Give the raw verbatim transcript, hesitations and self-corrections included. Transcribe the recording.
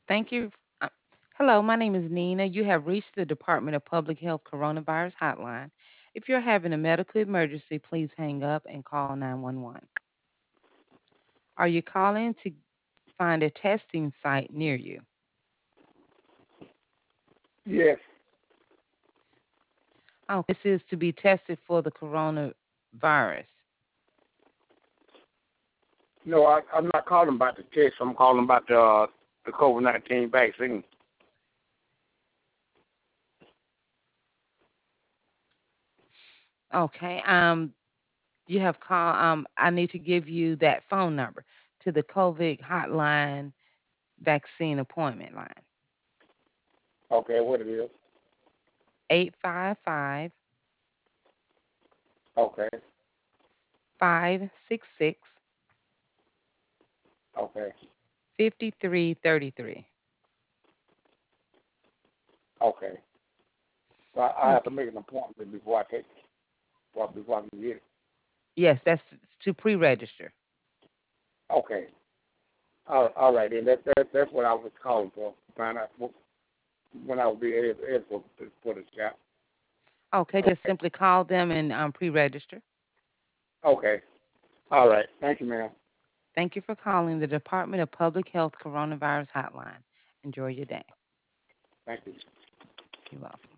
Thank you. uh, Hello, my name is Nina. You have reached the Department of Public Health Coronavirus Hotline. If you're having a medical emergency, please hang up and call nine one one. Are you calling to find a testing site near you? Yes. Oh, this is to be tested for the coronavirus. No, I, I'm not calling about the test. I'm calling about the uh, the COVID nineteen vaccine. Okay. Um, you have called. Um, I need to give you that phone number to the COVID hotline vaccine appointment line. Okay, what it is? Eight five five Okay, five six six okay, fifty three thirty three. okay. So I, I have to Okay. make an appointment before I take before, before I can get it. Yes, that's to pre-register. Okay. All, all right, then that, that that's what I was calling for. Find out what, when I will be able, able for, for the shot. Okay, just simply call them and um, pre-register. Okay. All right. Thank you, ma'am. Thank you for calling the Department of Public Health Coronavirus Hotline. Enjoy your day. Thank you. You're welcome.